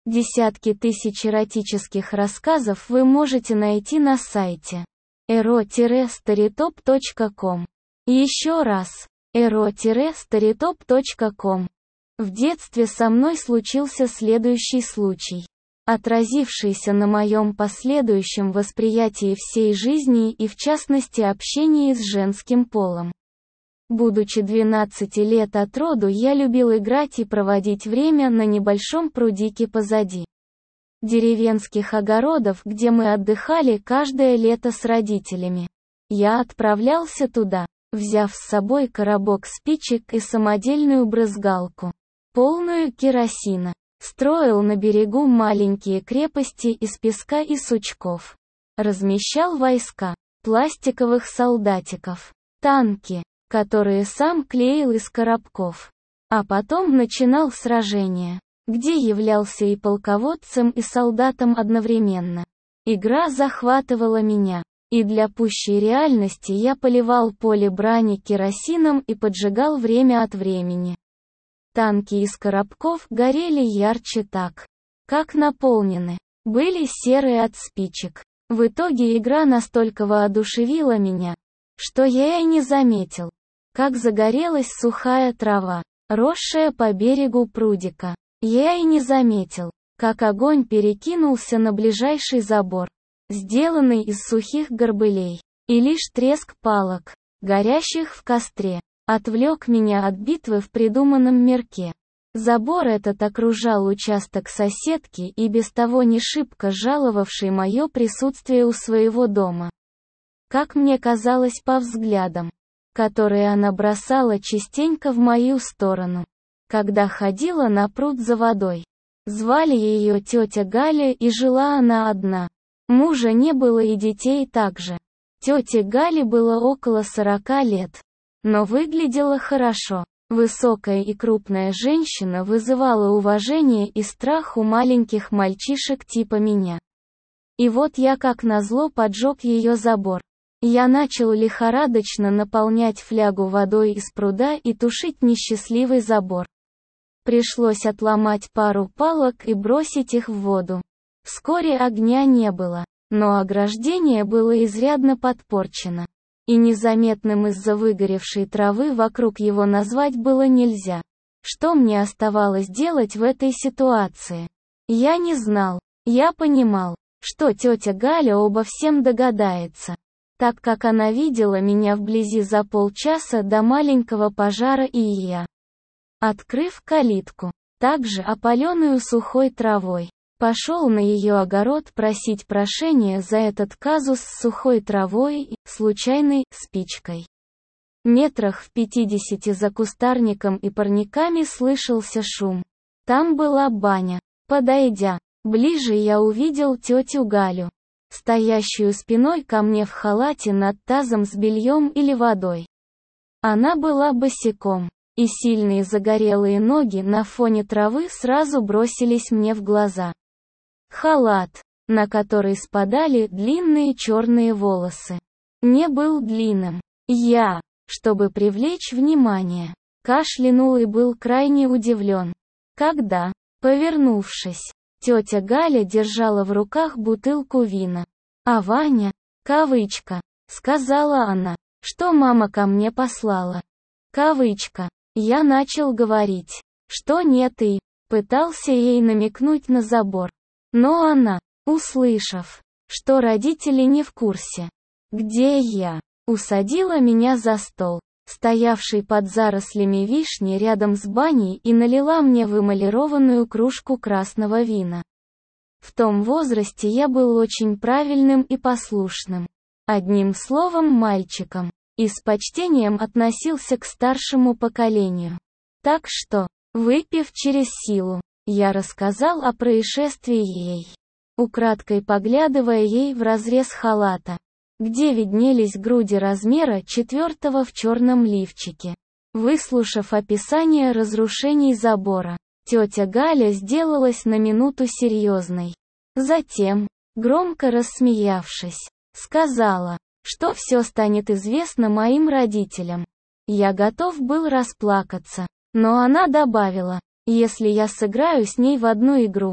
Десятки тысяч эротических рассказов вы можете найти на сайте ero-storytop.com. Еще раз, ero-storytop.com. В детстве со мной случился следующий случай, отразившийся на моем последующем восприятии всей жизни и в частности общении с женским полом. Будучи 12 лет от роду, я любил играть и проводить время на небольшом прудике позади деревенских огородов, где мы отдыхали каждое лето с родителями. Я отправлялся туда, взяв с собой коробок спичек и самодельную брызгалку, полную керосина. Строил на берегу маленькие крепости из песка и сучков. Размещал войска, пластиковых солдатиков, танки, которые сам клеил из коробков. А потом начинал сражение, где являлся и полководцем, и солдатом одновременно. Игра захватывала меня, и для пущей реальности я поливал поле брани керосином и поджигал время от времени. Танки из коробков горели ярче так, как наполнены, были серые от спичек. В итоге игра настолько воодушевила меня, что я и не заметил, как загорелась сухая трава, росшая по берегу прудика. Я и не заметил, как огонь перекинулся на ближайший забор, сделанный из сухих горбылей, и лишь треск палок, горящих в костре, отвлек меня от битвы в придуманном мирке. Забор этот окружал участок соседки и без того не шибко жаловавшей мое присутствие у своего дома. Как мне казалось по взглядам, которые она бросала частенько в мою сторону, когда ходила на пруд за водой. Звали ее тетя Галя, и жила она одна. Мужа не было и детей также. Тете Гале было около 40 лет. Но выглядела хорошо. Высокая и крупная женщина вызывала уважение и страх у маленьких мальчишек типа меня. И вот я как назло поджег ее забор. Я начал лихорадочно наполнять флягу водой из пруда и тушить несчастливый забор. Пришлось отломать пару палок и бросить их в воду. Вскоре огня не было, но ограждение было изрядно подпорчено. И незаметным из-за выгоревшей травы вокруг его назвать было нельзя. Что мне оставалось делать в этой ситуации? Я не знал. Я понимал, что тетя Галя обо всем догадается, так как она видела меня вблизи за полчаса до маленького пожара, и я, открыв калитку, также опаленную сухой травой, пошел на ее огород просить прощения за этот казус с сухой травой и случайной спичкой. Метрах в 50 за кустарником и парниками слышался шум. Там была баня. Подойдя ближе, я увидел тетю Галю, стоящую спиной ко мне в халате над тазом с бельем или водой. Она была босиком, и сильные загорелые ноги на фоне травы сразу бросились мне в глаза. Халат, на который спадали длинные черные волосы, не был длинным. Я, чтобы привлечь внимание, кашлянул и был крайне удивлен, когда, повернувшись, тетя Галя держала в руках бутылку вина. «А Ваня, кавычка», — сказала она, — «что мама ко мне послала». Кавычка. Я начал говорить, что нет, и пытался ей намекнуть на забор. Но она, услышав, что родители не в курсе, где я, усадила меня за стол, стоявший под зарослями вишни рядом с баней, и налила мне в эмалированную кружку красного вина. В том возрасте я был очень правильным и послушным. Одним словом, мальчиком. И с почтением относился к старшему поколению. Так что, выпив через силу, я рассказал о происшествии ей, украдкой поглядывая ей в разрез халата, где виднелись груди размера 4 в черном лифчике. Выслушав описание разрушений забора, тетя Галя сделалась на минуту серьезной. Затем, громко рассмеявшись, сказала, что все станет известно моим родителям. Я готов был расплакаться, но она добавила, если я сыграю с ней в одну игру,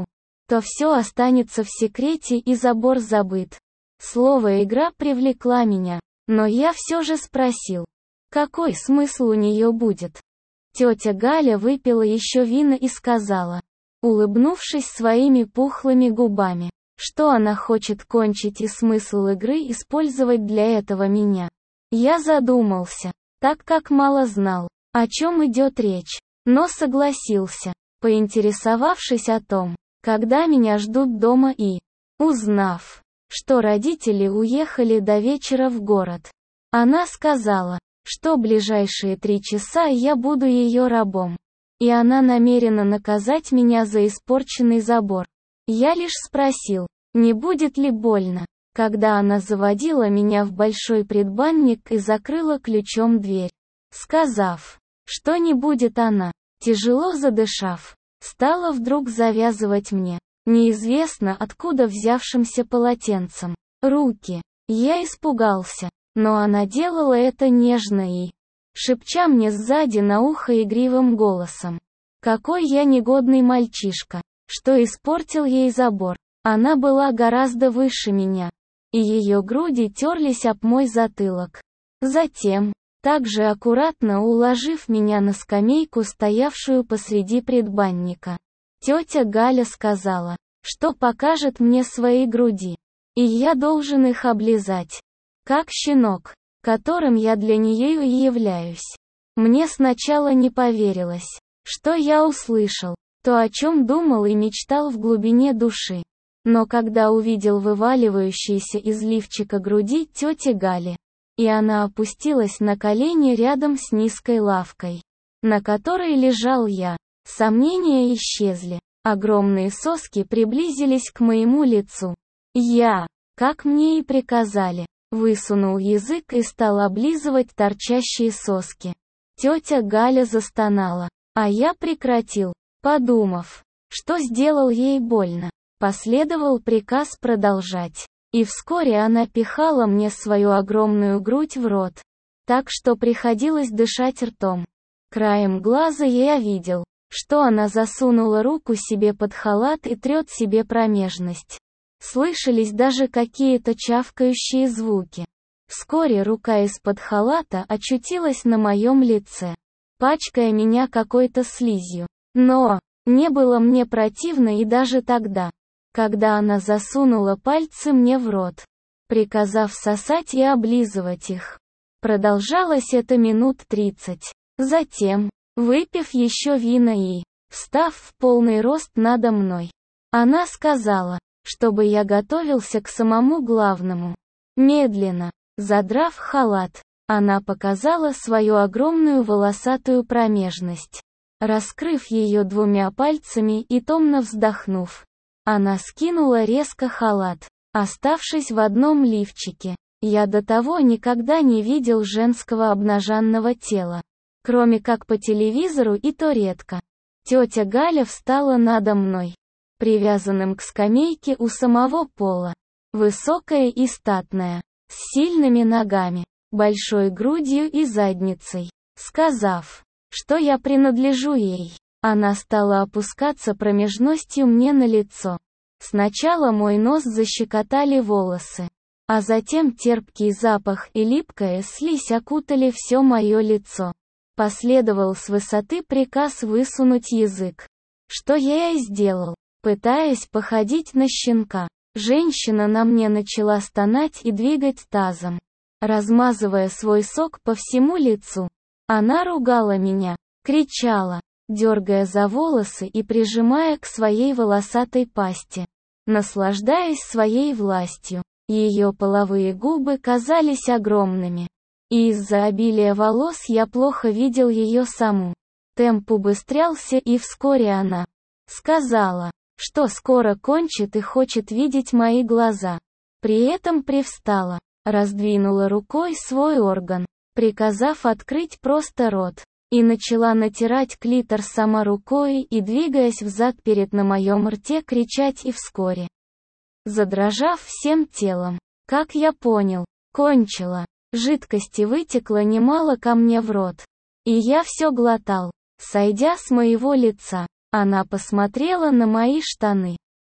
то все останется в секрете и забор забыт. Слово «игра» привлекла меня, но я все же спросил, какой смысл у нее будет. Тетя Галя выпила еще вина и сказала, улыбнувшись своими пухлыми губами, что она хочет кончить и смысл игры использовать для этого меня. Я задумался, так как мало знал, о чем идет речь, но согласился, поинтересовавшись о том, когда меня ждут дома и узнав, что родители уехали до вечера в город. Она сказала, что ближайшие 3 часа я буду ее рабом. И она намерена наказать меня за испорченный забор. Я лишь спросил, не будет ли больно, когда она заводила меня в большой предбанник и закрыла ключом дверь. Сказав, что не будет, она, тяжело задышав, стала вдруг завязывать мне, неизвестно откуда взявшимся полотенцем, руки. Я испугался, но она делала это нежно и, шепча мне сзади на ухо игривым голосом, какой я негодный мальчишка, что испортил ей забор. Она была гораздо выше меня, и ее груди терлись об мой затылок. Затем, также аккуратно уложив меня на скамейку, стоявшую посреди предбанника, тетя Галя сказала, что покажет мне свои груди, и я должен их облизать, как щенок, которым я для нее и являюсь. Мне сначала не поверилось, что я услышал, то, о чем думал и мечтал в глубине души. Но когда увидел вываливающиеся из лифчика груди тети Гали, и она опустилась на колени рядом с низкой лавкой, на которой лежал я, сомнения исчезли, огромные соски приблизились к моему лицу. Я, как мне и приказали, высунул язык и стал облизывать торчащие соски. Тетя Галя застонала, а я прекратил, подумав, что сделал ей больно. Последовал приказ продолжать. И вскоре она пихала мне свою огромную грудь в рот, так что приходилось дышать ртом. Краем глаза я видел, что она засунула руку себе под халат и трет себе промежность. Слышались даже какие-то чавкающие звуки. Вскоре рука из-под халата очутилась на моем лице, пачкая меня какой-то слизью. Но не было мне противно и даже тогда, когда она засунула пальцы мне в рот, приказав сосать и облизывать их. Продолжалось это минут 30. Затем, выпив еще вина и, встав в полный рост надо мной, она сказала, чтобы я готовился к самому главному. Медленно, задрав халат, она показала свою огромную волосатую промежность. Раскрыв ее 2 пальцами и томно вздохнув, она скинула резко халат, оставшись в одном лифчике. Я до того никогда не видел женского обнаженного тела, кроме как по телевизору, и то редко. Тетя Галя встала надо мной, привязанным к скамейке у самого пола, высокая и статная, с сильными ногами, большой грудью и задницей. Сказав, что я принадлежу ей, она стала опускаться промежностью мне на лицо. Сначала мой нос защекотали волосы, а затем терпкий запах и липкая слизь окутали все мое лицо. Последовал с высоты приказ высунуть язык, что я и сделал, пытаясь походить на щенка. Женщина на мне начала стонать и двигать тазом, размазывая свой сок по всему лицу. Она ругала меня, кричала, дергая за волосы и прижимая к своей волосатой пасти. Наслаждаясь своей властью, ее половые губы казались огромными. И из-за обилия волос я плохо видел ее саму. Темп убыстрялся, и вскоре она сказала, что скоро кончит и хочет видеть мои глаза. При этом привстала, раздвинула рукой свой орган, приказав открыть просто рот, и начала натирать клитор сама рукой и, двигаясь взад-вперед на моем рте, кричать и вскоре, задрожав всем телом, как я понял, кончила. Жидкости вытекло немало ко мне в рот, и я все глотал. Сойдя с моего лица, она посмотрела на мои штаны.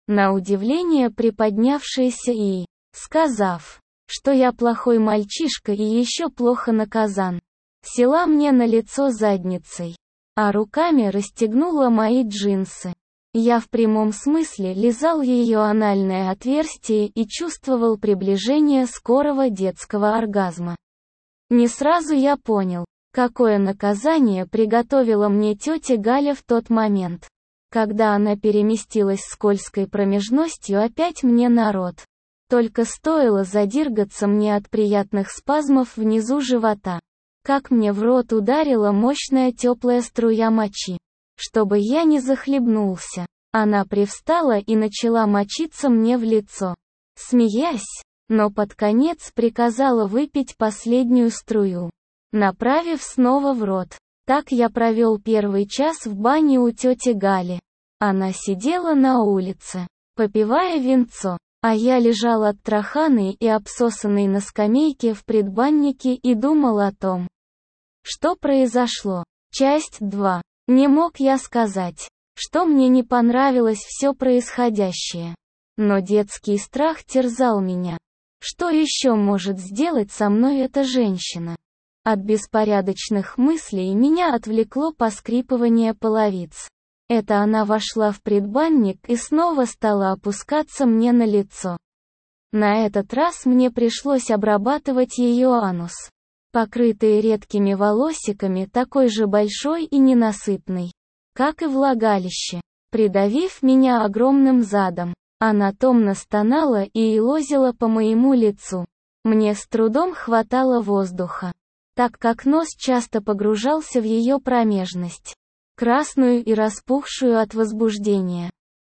на удивление приподнявшаяся и, сказав, что я плохой мальчишка и еще плохо наказан, села мне на лицо задницей, а руками расстегнула мои джинсы. Я в прямом смысле лизал ее анальное отверстие и чувствовал приближение скорого детского оргазма. Не сразу я понял, какое наказание приготовила мне тетя Галя в тот момент, когда она переместилась скользкой промежностью опять мне на рот. Только стоило задиргаться мне от приятных спазмов внизу живота, как мне в рот ударила мощная теплая струя мочи. Чтобы я не захлебнулся, она привстала и начала мочиться мне в лицо. Смеясь, но под конец приказала выпить последнюю струю, направив снова в рот. Так я провел первый час в бане у тети Гали. Она сидела на улице, попивая винцо, а я лежал оттраханный и обсосанный на скамейке в предбаннике и думал о том, что произошло. Часть 2. Не мог я сказать, что мне не понравилось все происходящее. Но детский страх терзал меня. Что еще может сделать со мной эта женщина? От беспорядочных мыслей меня отвлекло поскрипывание половиц. Это она вошла в предбанник и снова стала опускаться мне на лицо. На этот раз мне пришлось обрабатывать ее анус, покрытый редкими волосиками, такой же большой и ненасытный, как и влагалище. Придавив меня огромным задом, она томно стонала и елозила по моему лицу. Мне с трудом хватало воздуха, так как нос часто погружался в ее промежность, красную и распухшую от возбуждения.